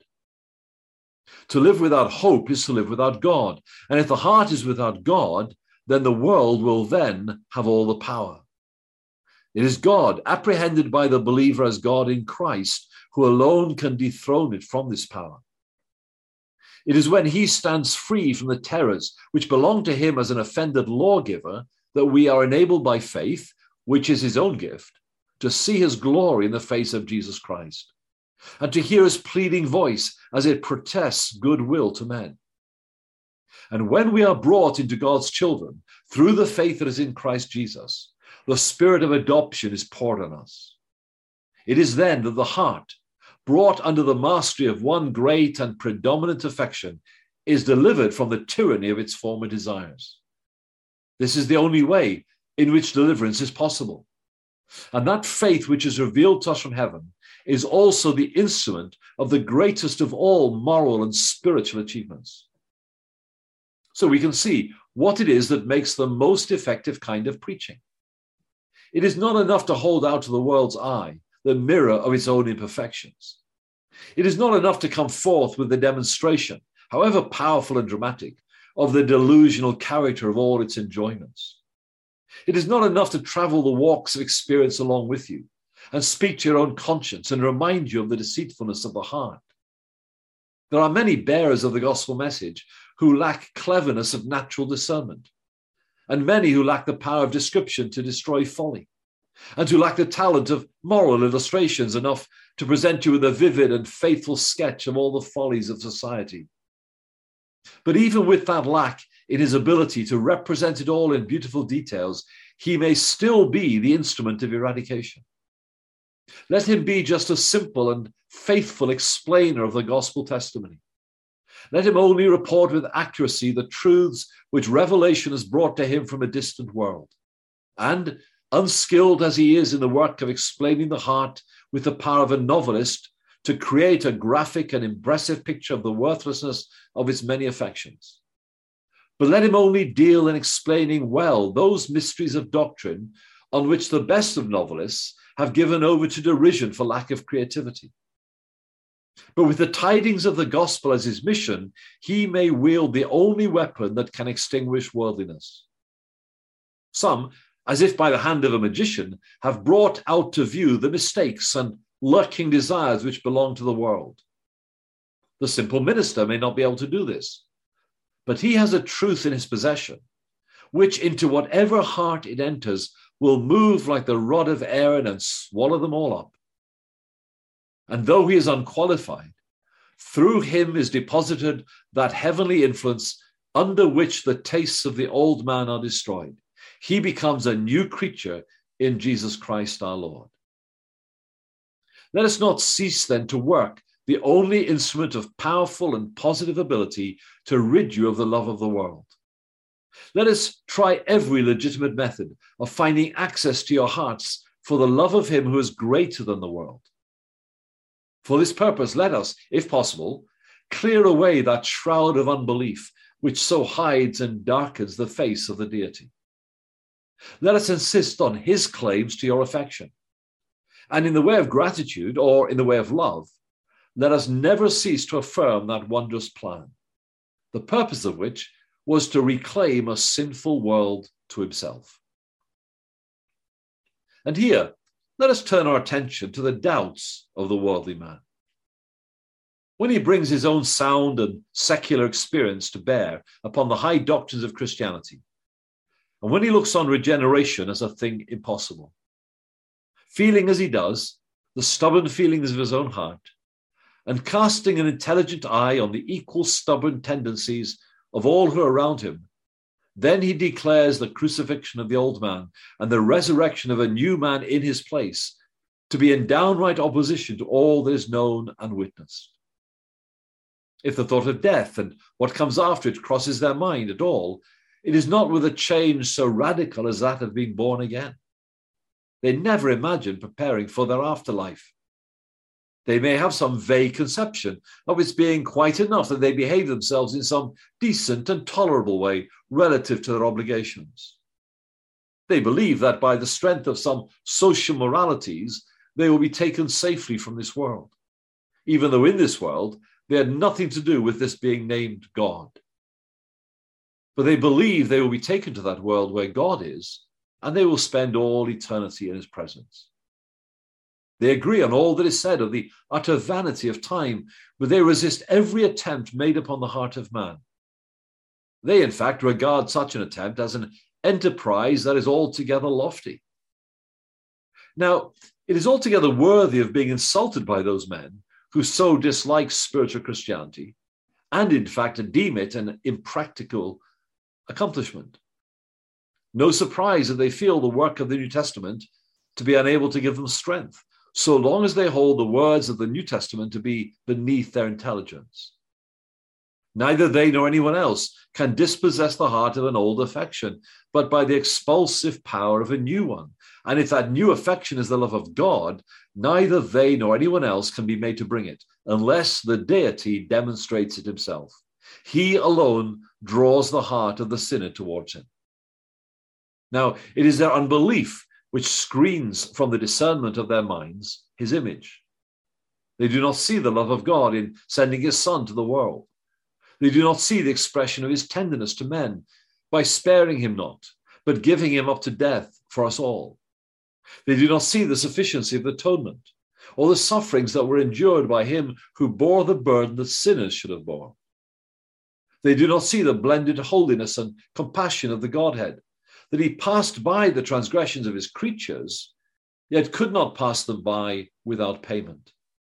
To live without hope is to live without God. And if the heart is without God, then the world will then have all the power. It is God, apprehended by the believer as God in Christ, who alone can dethrone it from this power. It is when he stands free from the terrors which belong to him as an offended lawgiver that we are enabled by faith, which is his own gift, to see his glory in the face of Jesus Christ, and to hear his pleading voice as it protests goodwill to men. And when we are brought into God's children through the faith that is in Christ Jesus, the spirit of adoption is poured on us. It is then that the heart, brought under the mastery of one great and predominant affection, is delivered from the tyranny of its former desires. This is the only way in which deliverance is possible. And that faith which is revealed to us from heaven is also the instrument of the greatest of all moral and spiritual achievements. So we can see what it is that makes the most effective kind of preaching. It is not enough to hold out to the world's eye the mirror of its own imperfections. It is not enough to come forth with the demonstration, however powerful and dramatic, of the delusional character of all its enjoyments. It is not enough to travel the walks of experience along with you and speak to your own conscience and remind you of the deceitfulness of the heart. There are many bearers of the gospel message who lack cleverness of natural discernment, and many who lack the power of description to destroy folly, and who lack the talent of moral illustrations enough to present you with a vivid and faithful sketch of all the follies of society. But even with that lack in his ability to represent it all in beautiful details, he may still be the instrument of eradication. Let him be just a simple and faithful explainer of the gospel testimony. Let him only report with accuracy the truths which revelation has brought to him from a distant world. And unskilled as he is in the work of explaining the heart with the power of a novelist to create a graphic and impressive picture of the worthlessness of its many affections. But let him only deal in explaining well those mysteries of doctrine on which the best of novelists have given over to derision for lack of creativity. But with the tidings of the gospel as his mission, he may wield the only weapon that can extinguish worldliness. Some, as if by the hand of a magician, have brought out to view the mistakes and lurking desires which belong to the world. The simple minister may not be able to do this, but he has a truth in his possession, which into whatever heart it enters will move like the rod of Aaron and swallow them all up. And though he is unqualified, through him is deposited that heavenly influence under which the tastes of the old man are destroyed. He becomes a new creature in Jesus Christ our Lord. Let us not cease then to work, the only instrument of powerful and positive ability to rid you of the love of the world. Let us try every legitimate method of finding access to your hearts for the love of him who is greater than the world. For this purpose, let us, if possible, clear away that shroud of unbelief which so hides and darkens the face of the deity. Let us insist on his claims to your affection. And in the way of gratitude, or in the way of love, let us never cease to affirm that wondrous plan, the purpose of which was to reclaim a sinful world to himself. And here, let us turn our attention to the doubts of the worldly man. When he brings his own sound and secular experience to bear upon the high doctrines of Christianity, and when he looks on regeneration as a thing impossible, feeling as he does the stubborn feelings of his own heart, and casting an intelligent eye on the equal stubborn tendencies of all who are around him, then he declares the crucifixion of the old man and the resurrection of a new man in his place to be in downright opposition to all that is known and witnessed. If the thought of death and what comes after it crosses their mind at all, it is not with a change so radical as that of being born again. They never imagine preparing for their afterlife. They may have some vague conception of its being quite enough that they behave themselves in some decent and tolerable way relative to their obligations. They believe that by the strength of some social moralities, they will be taken safely from this world, even though in this world they had nothing to do with this being named God. But they believe they will be taken to that world where God is, and they will spend all eternity in his presence. They agree on all that is said of the utter vanity of time, but they resist every attempt made upon the heart of man. They, in fact, regard such an attempt as an enterprise that is altogether lofty. Now, it is altogether worthy of being insulted by those men who so dislike spiritual Christianity, and in fact deem it an impractical accomplishment. No surprise that they feel the work of the New Testament to be unable to give them strength, so long as they hold the words of the New Testament to be beneath their intelligence. Neither they nor anyone else can dispossess the heart of an old affection, but by the expulsive power of a new one. And if that new affection is the love of God, neither they nor anyone else can be made to bring it, unless the deity demonstrates it himself. He alone draws the heart of the sinner towards him. Now, it is their unbelief which screens from the discernment of their minds his image. They do not see the love of God in sending his Son to the world. They do not see the expression of his tenderness to men by sparing him not, but giving him up to death for us all. They do not see the sufficiency of the atonement, or the sufferings that were endured by him who bore the burden that sinners should have borne. They do not see the blended holiness and compassion of the Godhead, that he passed by the transgressions of his creatures, yet could not pass them by without payment.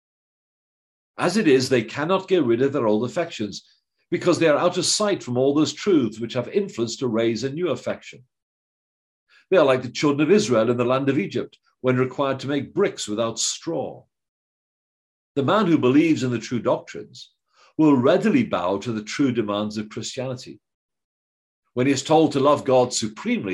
As it is, they cannot get rid of their old affections, because they are out of sight from all those truths which have influence to raise a new affection. They are like the children of Israel in the land of Egypt, when required to make bricks without straw. The man who believes in the true doctrines will readily bow to the true demands of Christianity. When he is told to love God supremely,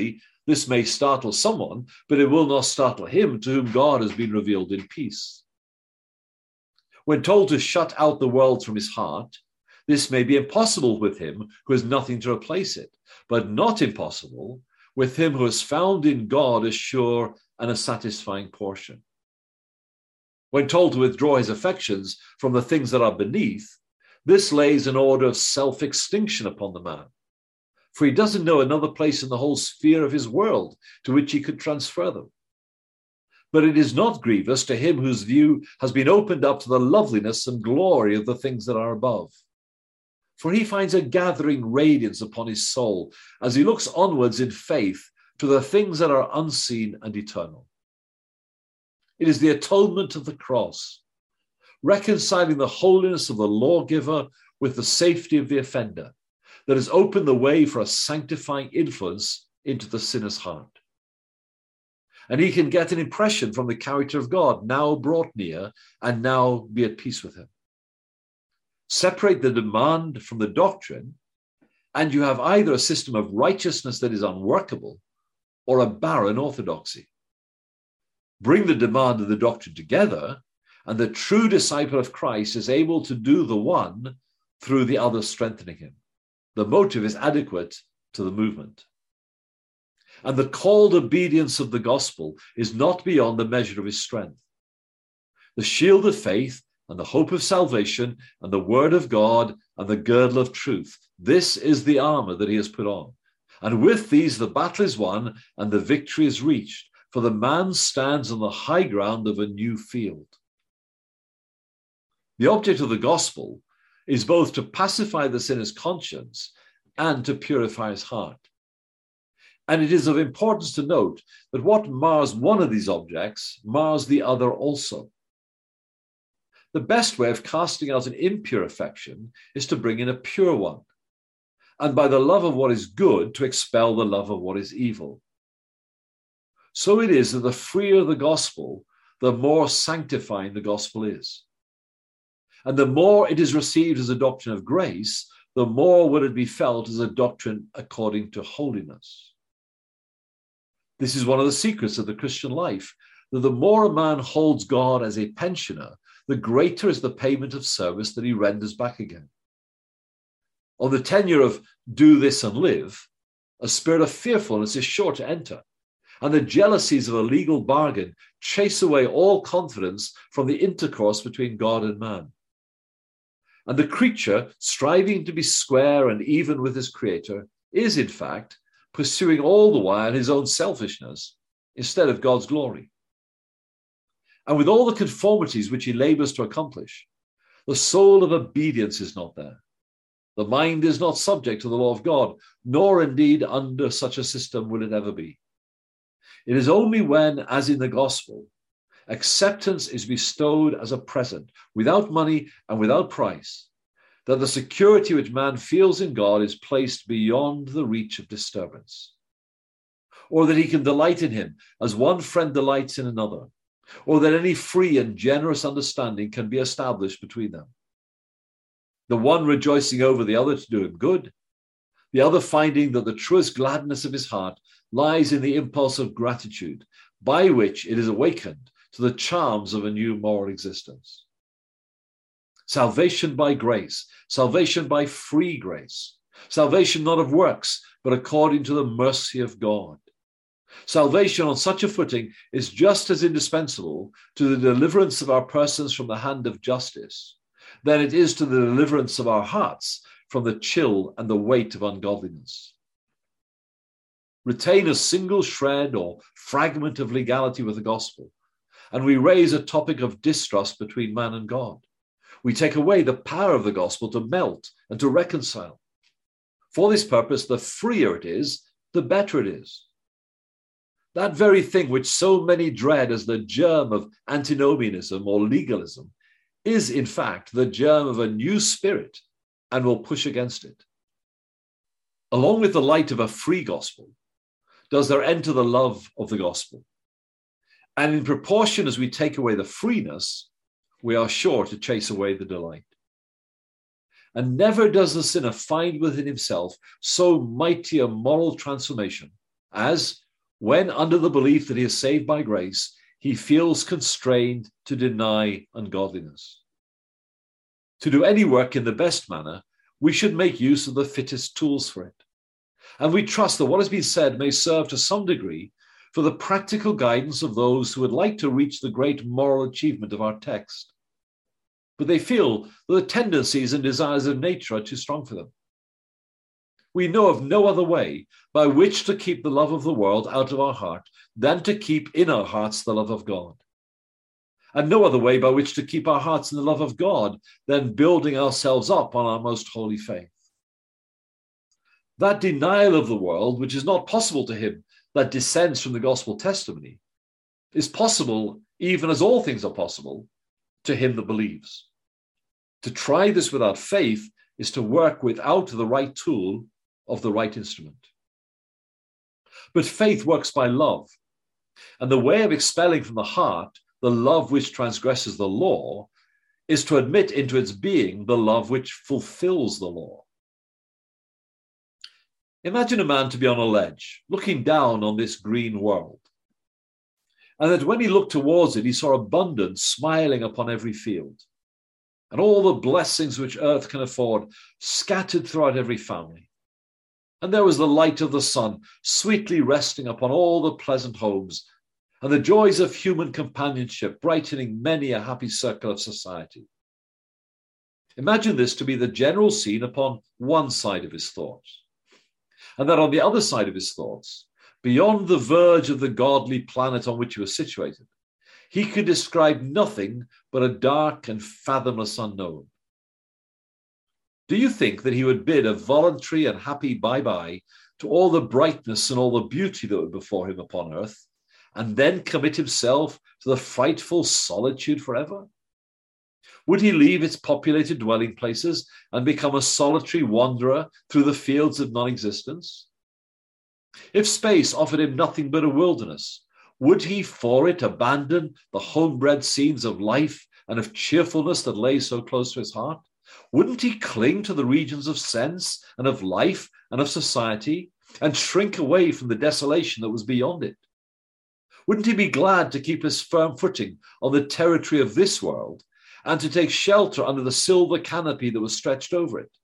This may startle someone, but it will not startle him to whom God has been revealed in peace. When told to shut out the world from his heart, this may be impossible with him who has nothing to replace it, but not impossible with him who has found in God a sure and a satisfying portion. When told to withdraw his affections from the things that are beneath, this lays an order of self-extinction upon the man, for he doesn't know another place in the whole sphere of his world to which he could transfer them. But it is not grievous to him whose view has been opened up to the loveliness and glory of the things that are above. For he finds a gathering radiance upon his soul as he looks onwards in faith to the things that are unseen and eternal. It is the atonement of the cross, reconciling the holiness of the lawgiver with the safety of the offender, that has opened the way for a sanctifying influence into the sinner's heart. And he can get an impression from the character of God, now brought near and now be at peace with him. Separate the demand from the doctrine, and you have either a system of righteousness that is unworkable or a barren orthodoxy. Bring the demand and the doctrine together, and the true disciple of Christ is able to do the one through the other strengthening him. The motive is adequate to the movement. And the called obedience of the gospel is not beyond the measure of his strength. The shield of faith and the hope of salvation and the word of God and the girdle of truth, this is the armor that he has put on. And with these the battle is won and the victory is reached, for the man stands on the high ground of a new field. The object of the gospel is both to pacify the sinner's conscience and to purify his heart. And it is of importance to note that what mars one of these objects mars the other also. The best way of casting out an impure affection is to bring in a pure one, and by the love of what is good to expel the love of what is evil. So it is that the freer the gospel, the more sanctifying the gospel is. And the more it is received as a doctrine of grace, the more will it be felt as a doctrine according to holiness. This is one of the secrets of the Christian life, that the more a man holds God as a pensioner, the greater is the payment of service that he renders back again. On the tenure of do this and live, a spirit of fearfulness is sure to enter, and the jealousies of a legal bargain chase away all confidence from the intercourse between God and man. And the creature, striving to be square and even with his creator, is in fact pursuing all the while his own selfishness instead of God's glory. And with all the conformities which he labors to accomplish, the soul of obedience is not there. The mind is not subject to the law of God, nor indeed under such a system will it ever be. It is only when, as in the gospel, acceptance is bestowed as a present, without money and without price, that the security which man feels in God is placed beyond the reach of disturbance, or that he can delight in him as one friend delights in another, or that any free and generous understanding can be established between them. The one rejoicing over the other to do him good, the other finding that the truest gladness of his heart lies in the impulse of gratitude, by which it is awakened to the charms of a new moral existence. Salvation by grace, salvation by free grace, salvation not of works, but according to the mercy of God. Salvation on such a footing is just as indispensable to the deliverance of our persons from the hand of justice than it is to the deliverance of our hearts from the chill and the weight of ungodliness. Retain a single shred or fragment of legality with the gospel, and we raise a topic of distrust between man and God. We take away the power of the gospel to melt and to reconcile. For this purpose, the freer it is, the better it is. That very thing which so many dread as the germ of antinomianism or legalism is, in fact, the germ of a new spirit and will push against it. Along with the light of a free gospel, does there enter the love of the gospel. And in proportion as we take away the freeness, we are sure to chase away the delight. And never does the sinner find within himself so mighty a moral transformation as, when under the belief that he is saved by grace, he feels constrained to deny ungodliness. To do any work in the best manner, we should make use of the fittest tools for it. And we trust that what has been said may serve to some degree for the practical guidance of those who would like to reach the great moral achievement of our text. But they feel that the tendencies and desires of nature are too strong for them. We know of no other way by which to keep the love of the world out of our heart than to keep in our hearts the love of God. And no other way by which to keep our hearts in the love of God than building ourselves up on our most holy faith. That denial of the world, which is not possible to him that descends from the gospel testimony, is possible even as all things are possible to him that believes. To try this without faith is to work without the right tool of the right instrument. But faith works by love, and the way of expelling from the heart the love which transgresses the law is to admit into its being the love which fulfills the law. Imagine a man to be on a ledge, looking down on this green world, and that when he looked towards it, he saw abundance smiling upon every field, and all the blessings which earth can afford scattered throughout every family. And there was the light of the sun sweetly resting upon all the pleasant homes, and the joys of human companionship brightening many a happy circle of society. Imagine this to be the general scene upon one side of his thoughts, and that on the other side of his thoughts, beyond the verge of the godly planet on which he was situated, he could describe nothing but a dark and fathomless unknown. Do you think that he would bid a voluntary and happy bye-bye to all the brightness and all the beauty that were before him upon earth, and then commit himself to the frightful solitude forever? Would he leave its populated dwelling places and become a solitary wanderer through the fields of non-existence? If space offered him nothing but a wilderness, would he for it abandon the homebred scenes of life and of cheerfulness that lay so close to his heart? Wouldn't he cling to the regions of sense and of life and of society and shrink away from the desolation that was beyond it? Wouldn't he be glad to keep his firm footing on the territory of this world and to take shelter under the silver canopy that was stretched over it?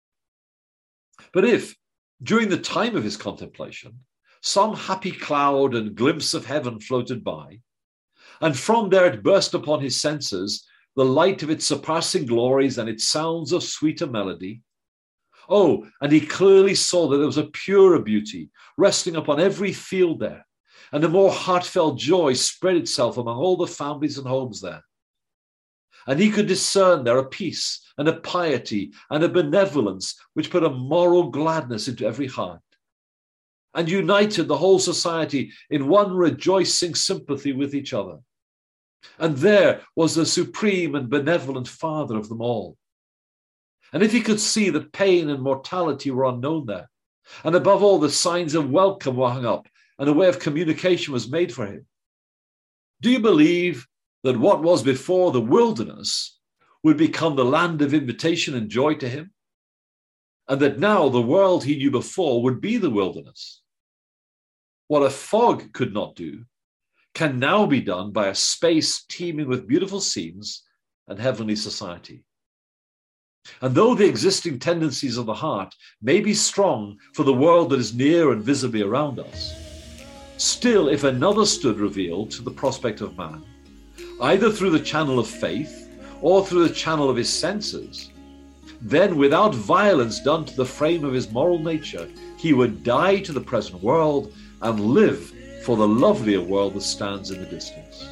But if, during the time of his contemplation, some happy cloud and glimpse of heaven floated by, and from there it burst upon his senses the light of its surpassing glories and its sounds of sweeter melody, oh, and he clearly saw that there was a purer beauty resting upon every field there, and a more heartfelt joy spread itself among all the families and homes there. And he could discern there a peace and a piety and a benevolence which put a moral gladness into every heart, and united the whole society in one rejoicing sympathy with each other. And there was the supreme and benevolent Father of them all. And if he could see that pain and mortality were unknown there, and above all the signs of welcome were hung up, and a way of communication was made for him, do you believe that what was before the wilderness would become the land of invitation and joy to him? And that now the world he knew before would be the wilderness? What a fog could not do can now be done by a space teeming with beautiful scenes and heavenly society. And though the existing tendencies of the heart may be strong for the world that is near and visibly around us, still, if another stood revealed to the prospect of man, either through the channel of faith or through the channel of his senses, then without violence done to the frame of his moral nature, he would die to the present world and live for the lovelier world that stands in the distance.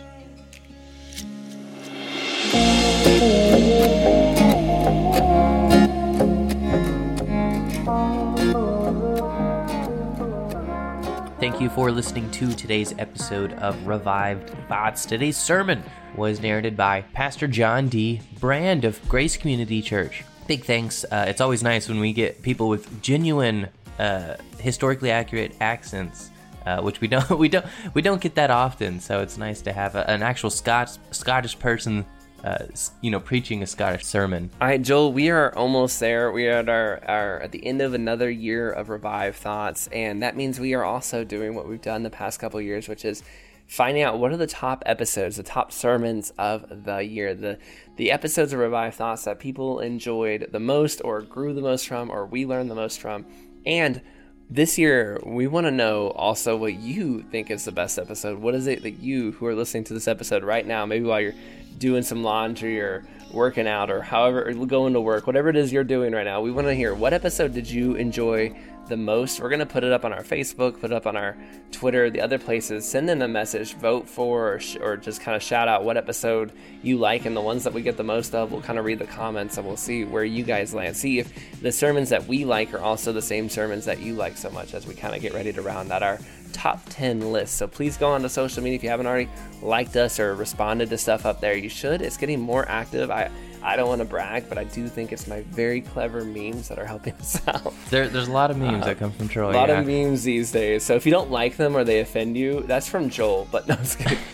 Thank you for listening to today's episode of Revived Thoughts. Today's sermon was narrated by Pastor John D. Brand of Grace Community Church. Big thanks. It's always nice when we get people with genuine, historically accurate accents, which we don't get that often. So it's nice to have an actual Scottish person preaching a Scottish sermon. All right, Joel, we are almost there. We are at the end of another year of Revive Thoughts, and that means we are also doing what we've done the past couple of years, which is finding out what are the top episodes, the top sermons of the year, the episodes of Revive Thoughts that people enjoyed the most or grew the most from or we learned the most from. And this year, we want to know also what you think is the best episode. What is it that you, who are listening to this episode right now, maybe while you're doing some laundry or working out or however, or going to work, whatever it is you're doing right now, we want to hear what episode did you enjoy the most. We're going to put it up on our Facebook, put it up on our Twitter, the other places. Send in a message, vote for, or just kind of shout out what episode you like, and the ones that we get the most of, we'll kind of read the comments and we'll see where you guys land. See if the sermons that we like are also the same sermons that you like so much, as we kind of get ready to round out our top 10 list. So please go on to social media. If you haven't already liked us or responded to stuff up there, you should. It's getting more active. I don't want to brag, but I do think it's my very clever memes that are helping us out. There's a lot of memes that come from Troy. A lot of memes these days. So if you don't like them or they offend you, that's from Joel. But no, it's good.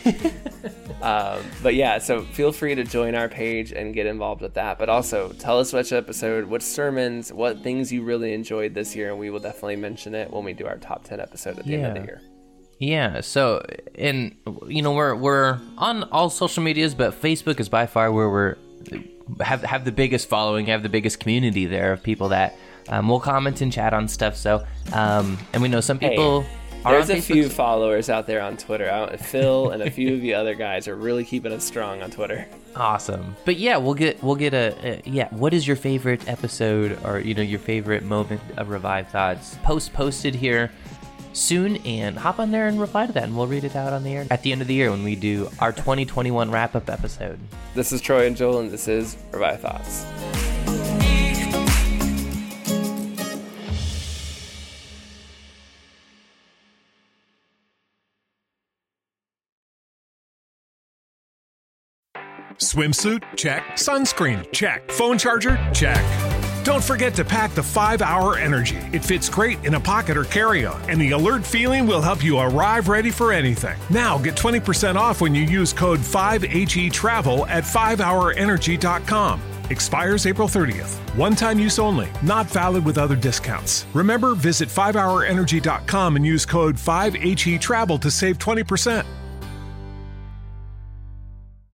But yeah, so feel free to join our page and get involved with that. But also tell us which episode, what sermons, what things you really enjoyed this year, and we will definitely mention it when we do our top 10 episode at the end of the year. Yeah, so, and, we're on all social medias, but Facebook is by far where we're have the biggest following, have the biggest community there of people that will comment and chat on stuff. So, and we know some people are there's on a few followers out there on Twitter. Phil and a few of the other guys are really keeping us strong on Twitter. Awesome. But yeah, we'll get what is your favorite episode, or your favorite moment of Revive Thoughts? Posted here soon, and hop on there and reply to that, and we'll read it out on the air at the end of the year when we do our 2021 wrap-up episode. This is Troy and Joel, and this is Revive Thoughts. Swimsuit? Check. Sunscreen? Check. Phone charger? Check. Don't forget to pack the 5-Hour Energy. It fits great in a pocket or carry-on, and the alert feeling will help you arrive ready for anything. Now get 20% off when you use code 5HETRAVEL at 5hourenergy.com. Expires April 30th. One-time use only. Not valid with other discounts. Remember, visit 5hourenergy.com and use code 5HETRAVEL to save 20%.